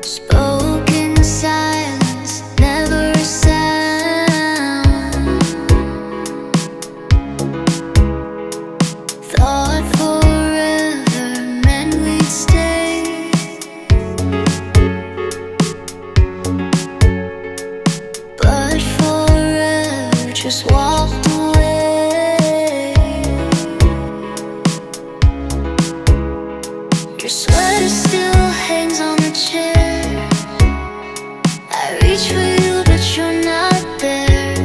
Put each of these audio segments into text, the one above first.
Spoken silence, never a sound. Thought forever meant we'd stay, but forever just walked away. Your sweater still hangs on the chair. I reach for you, but you're not there.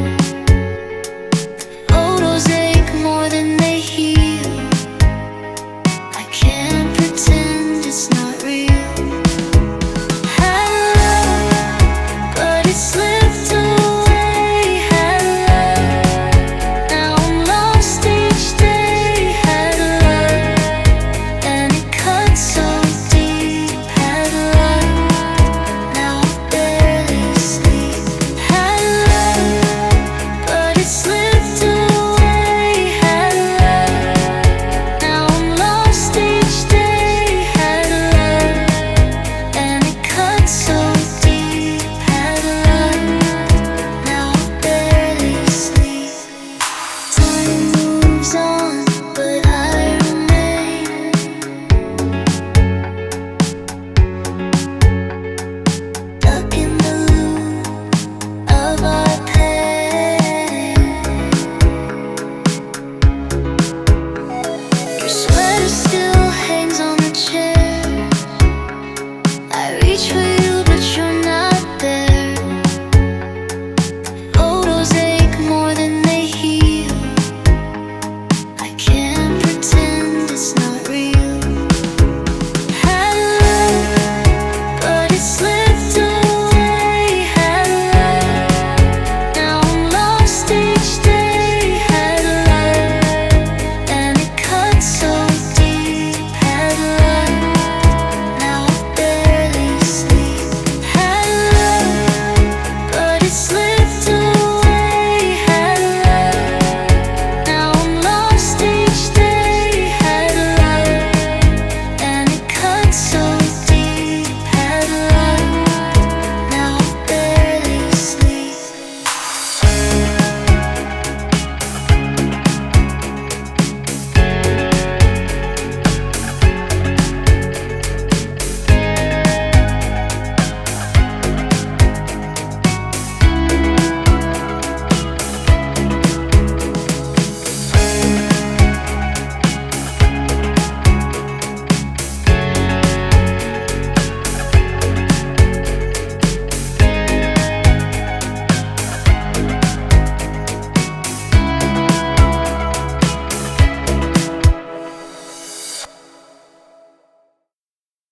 Photos ache more than they heal. I can't pretend it's not real. Had love, but it slipped away. Had love, now I'm lost each day. Had love, and it cuts so deep. Had love, now I barely sleep. Had love, but it slipped away. Had love, now I'm lost each day. Had love, and it cuts so deep. Had love, now I barely sleep. Time moves on, but I remain stuck in the loop of our pain. Your sweater still hangs on the chair. I reach for you,